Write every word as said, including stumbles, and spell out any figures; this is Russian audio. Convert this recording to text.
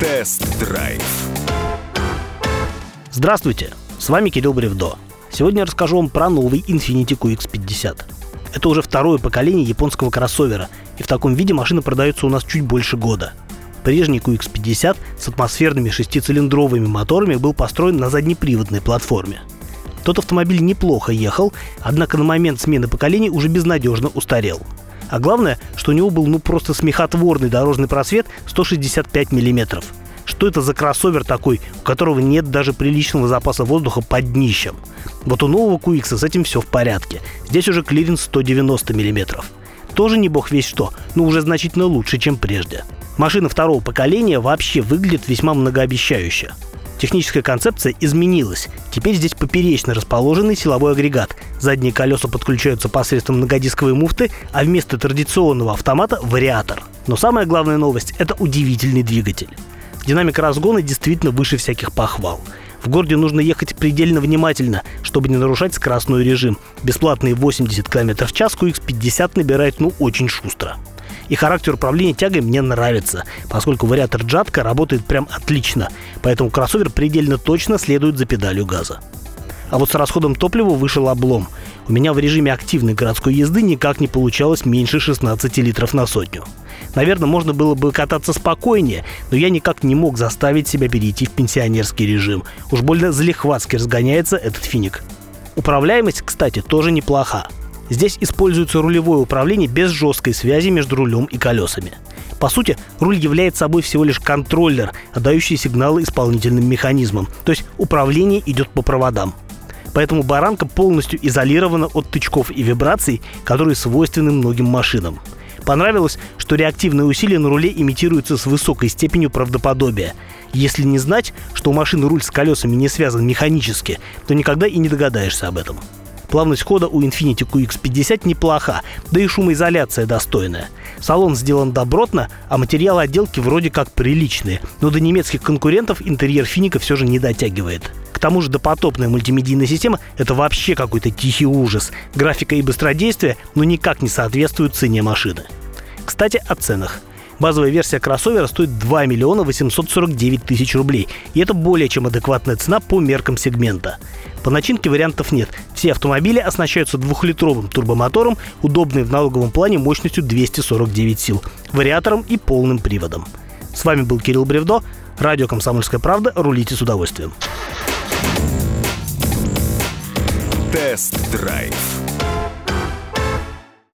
Тест-драйв. Здравствуйте, с вами Кирилл Бревдо. Сегодня я расскажу вам про новый Infiniti кью икс пятьдесят. Это уже второе поколение японского кроссовера, и в таком виде машина продается у нас чуть больше года. Прежний кью икс пятьдесят с атмосферными шестицилиндровыми моторами был построен на заднеприводной платформе. Тот автомобиль неплохо ехал, однако на момент смены поколений уже безнадежно устарел. А главное, что у него был ну просто смехотворный дорожный просвет сто шестьдесят пять миллиметров. Что это за кроссовер такой, у которого нет даже приличного запаса воздуха под днищем? Вот у нового кью икс с этим все в порядке. Здесь уже клиренс сто девяносто миллиметров. Тоже не бог весть что, но уже значительно лучше, чем прежде. Машина второго поколения вообще выглядит весьма многообещающе. Техническая концепция изменилась. Теперь здесь поперечно расположенный силовой агрегат. Задние колеса подключаются посредством многодисковой муфты, а вместо традиционного автомата – вариатор. Но самая главная новость – это удивительный двигатель. Динамика разгона действительно выше всяких похвал. В городе нужно ехать предельно внимательно, чтобы не нарушать скоростной режим. Бесплатные восемьдесят километров в час кью икс пятьдесят набирает ну очень шустро. И характер управления тягой мне нравится, поскольку вариатор Джатка работает прям отлично, поэтому кроссовер предельно точно следует за педалью газа. А вот с расходом топлива вышел облом. У меня в режиме активной городской езды никак не получалось меньше шестнадцати литров на сотню. Наверное, можно было бы кататься спокойнее, но я никак не мог заставить себя перейти в пенсионерский режим. Уж больно залихватски разгоняется этот финик. Управляемость, кстати, тоже неплоха. Здесь используется рулевое управление без жесткой связи между рулем и колесами. По сути, руль является собой всего лишь контроллер, отдающий сигналы исполнительным механизмам, то есть управление идет по проводам. Поэтому баранка полностью изолирована от тычков и вибраций, которые свойственны многим машинам. Понравилось, что реактивные усилия на руле имитируются с высокой степенью правдоподобия. Если не знать, что у машины руль с колесами не связан механически, то никогда и не догадаешься об этом. Плавность хода у Infiniti кью икс пятьдесят неплоха, да и шумоизоляция достойная. Салон сделан добротно, а материалы отделки вроде как приличные, но до немецких конкурентов интерьер Финика все же не дотягивает. К тому же допотопная мультимедийная система – это вообще какой-то тихий ужас. Графика и быстродействие, но никак не соответствуют цене машины. Кстати, о ценах. Базовая версия кроссовера стоит два миллиона восемьсот сорок девять тысяч рублей, и это более чем адекватная цена по меркам сегмента. По начинке вариантов нет. Все автомобили оснащаются двухлитровым турбомотором, удобной в налоговом плане мощностью двести сорок девять сил, вариатором и полным приводом. С вами был Кирилл Бревдо, радио «Комсомольская правда». Рулите с удовольствием. Тест-драйв.